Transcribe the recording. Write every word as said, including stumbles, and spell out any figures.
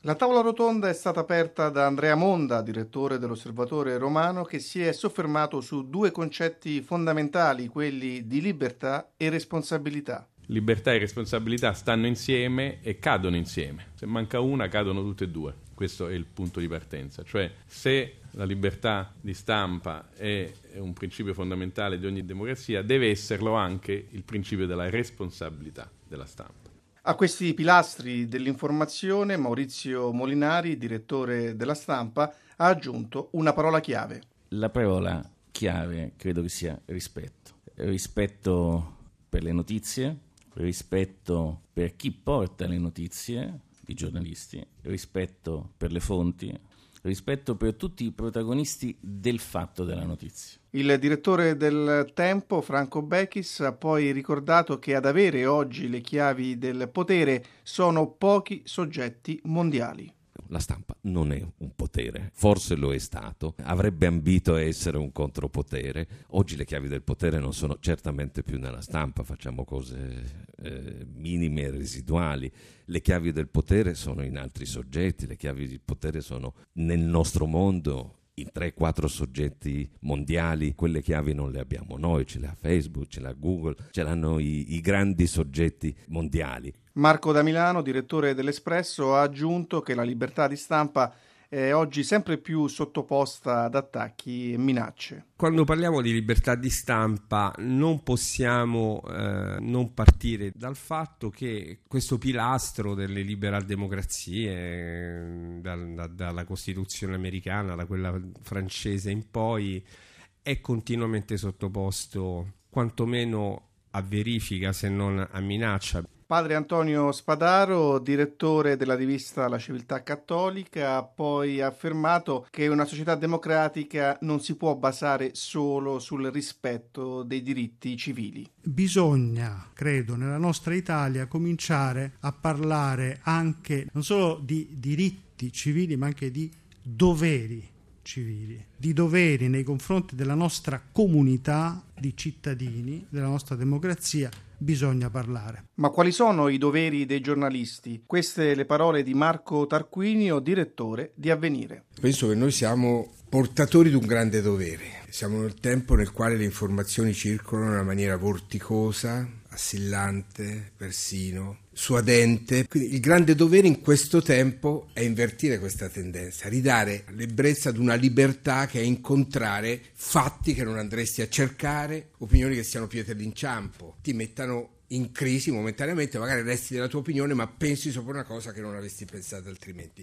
La tavola rotonda è stata aperta da Andrea Monda, direttore dell'Osservatore Romano, che si è soffermato su due concetti fondamentali, quelli di libertà e responsabilità. Libertà e responsabilità stanno insieme e cadono insieme. Se manca una, cadono tutte e due. Questo è il punto di partenza. Cioè, se la libertà di stampa è un principio fondamentale di ogni democrazia, deve esserlo anche il principio della responsabilità della stampa. A questi pilastri dell'informazione, Maurizio Molinari, direttore della Stampa, ha aggiunto una parola chiave. La parola chiave credo che sia rispetto. Rispetto per le notizie, rispetto per chi porta le notizie, i giornalisti, rispetto per le fonti, rispetto per tutti i protagonisti del fatto della notizia. Il direttore del Tempo, Franco Bechis, ha poi ricordato che ad avere oggi le chiavi del potere sono pochi soggetti mondiali. La stampa non è un potere, forse lo è stato, avrebbe ambito a essere un contropotere. Oggi le chiavi del potere non sono certamente più nella stampa, facciamo cose eh, minime e residuali. Le chiavi del potere sono in altri soggetti, le chiavi del potere sono nel nostro mondo, in tre quattro soggetti mondiali. Quelle chiavi non le abbiamo noi, ce le ha Facebook, ce l'ha Google, ce l'hanno i, i grandi soggetti mondiali. Marco da Milano, direttore dell'Espresso, ha aggiunto che la libertà di stampa è oggi sempre più sottoposta ad attacchi e minacce. Quando parliamo di libertà di stampa non possiamo eh, non partire dal fatto che questo pilastro delle liberal democrazie, dal, da, dalla Costituzione americana, da quella francese in poi, è continuamente sottoposto quantomeno a verifica, se non a minaccia. Padre Antonio Spadaro, direttore della rivista La Civiltà Cattolica, ha poi affermato che una società democratica non si può basare solo sul rispetto dei diritti civili. Bisogna, credo, nella nostra Italia cominciare a parlare anche non solo di diritti civili, ma anche di doveri civili, di doveri nei confronti della nostra comunità di cittadini, della nostra democrazia. Bisogna parlare. Ma quali sono i doveri dei giornalisti? Queste le parole di Marco Tarquinio, direttore di Avvenire. Penso che noi siamo portatori di un grande dovere. Siamo nel tempo nel quale le informazioni circolano in una maniera vorticosa, assillante, persino suadente. Quindi il grande dovere in questo tempo è invertire questa tendenza, ridare l'ebbrezza ad una libertà che è incontrare fatti che non andresti a cercare, opinioni che siano pietre d'inciampo, ti mettano in crisi momentaneamente, magari resti della tua opinione ma pensi sopra una cosa che non avresti pensato altrimenti.